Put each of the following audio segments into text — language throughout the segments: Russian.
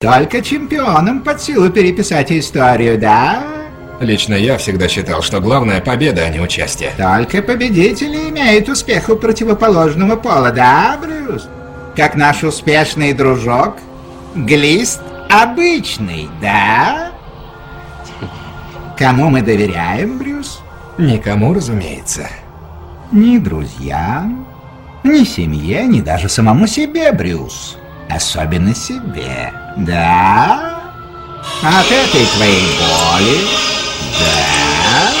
Только чемпионам под силу переписать историю, да? Лично я всегда считал, что главное победа, а не участие. Только победители имеют успех у противоположного пола, да, Брюс? Как наш успешный дружок Глист обычный, да? Кому мы доверяем, Брюс? Никому, разумеется. Ни друзьям, ни семье, ни даже самому себе, Брюс. Особенно себе, да? От этой твоей боли, да?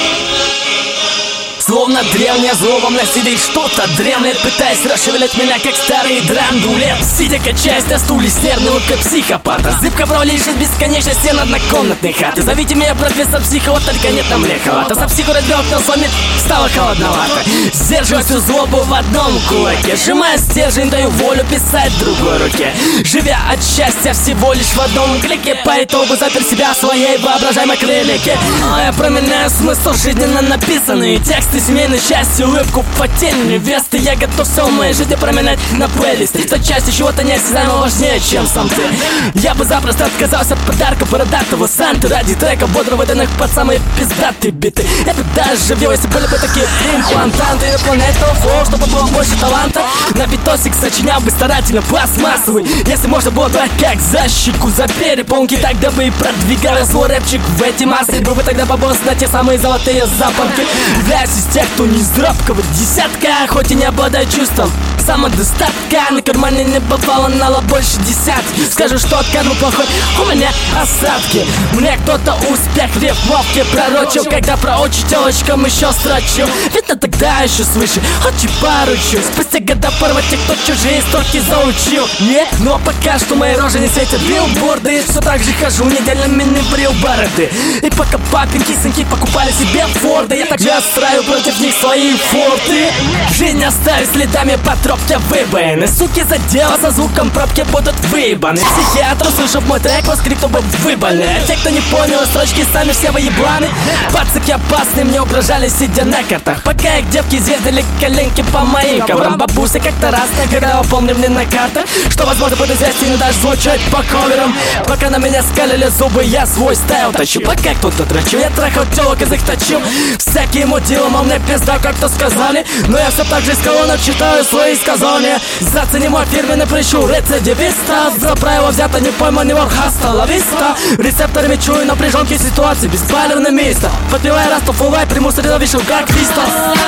Словно древнее зло во мне сидит что-то дремлет, пытаясь расшевелить меня, как старый драндулет. Сидя качаясь на стуле с нервным, как психопата. Зыбка провалившись бесконечности на однокомнатной хаты. Зовите меня профессор Психо, вот только нет нам легковато. Со психо разбёркнул с вами, стало холодновато. Сдерживаю всю злобу в одном кулаке, сжимая стержень, даю волю писать в другой руке. Живя от счастья всего лишь в одном клике, по итогу запер себя в своей воображаемой клинике. Я променяю смысл жизненно написанный тексты, семейное счастье, улыбку в поте невесты. Я готов все в моей жизни променять на плейлист. Стать частью чего-то неосязаемо важнее, чем сам ты. Я бы запросто отказался от подарка бородатого Санты ради трека, бодро выданных под самые пиздатые биты. Я бы даже живил, если были бы такие имплантанты инопланетного флоу, чтобы было больше таланта. На битосик сочинял бы старательно пластмассовый. Если можно было брать как за щеку, за перепонки, тогда бы и продвигал свой рэпчик в эти массы. Был бы тогда побос на те самые золотые запонки. Являюсь из тех, кто не из робкого десятка, хоть и не обладает чувством самодостатка. На кармане не бывало нала больше десятки. Скажу, что от кармы плохой, у меня осадки. Мне кто-то успех рифмовки пророчил, когда про очи телочкам еще строчил. Видно, тогда еще свыше очень поручил. Спустя года порвать те, кто чужие строки заучил. Не, но пока что мои рожи не светят билборды. И все так же хожу, неделями не брил бороды. И пока папеньки, сынки покупали себе форды, я также отстраиваю против них свои форты. Жизнь оставит следами по тропке выбоины. Суки за дело со звуком пробки будут выебаны. Психиатр, услышав мой трек, воскликнул бы выбаны. А те, кто не понял, строчки сами все выебланы. Пацаки опасные мне угрожали, сидя на картах, пока их девки съездили коленки по моим коврам. Бабуся как-то раз нагадала, помню мне на картах, что возможно будет известен и даже звучать по коверам. Пока на меня скалили зубы, я свой стайл тащу. Пока кто-то дрочил, я трахал телок из их точил. Всякие мудила, мол, мне пизда, как-то сказали. Но я все так же из колонок читаю свои сказания. Зацени мой фирменный прищур рецидивиста. За правило взято не пойманный вор, хаста лависта. Рецепторами чую напряженки ситуации, беспалевное место. Подпевая расту, фулвай, приму средовишел, как Христос.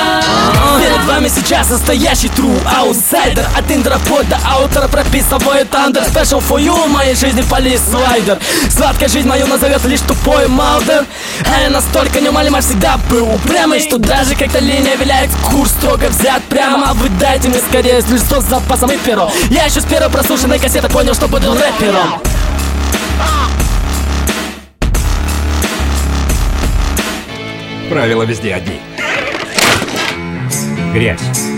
Перед вами сейчас настоящий true аутсайдер. От индера вплоть до аутера прописываю тандер. Special for you, в моей жизни полис слайдер. Сладкая жизнь мою назовет лишь тупой малдер. А я настолько неумолимо всегда был упрямый, что даже как-то линия виляет, курс строго взят прямо. А вы дайте мне скорее листок с запасом и перо. Я еще с первой прослушанной кассеты понял, что буду рэпером. Правила везде одни. Грязь.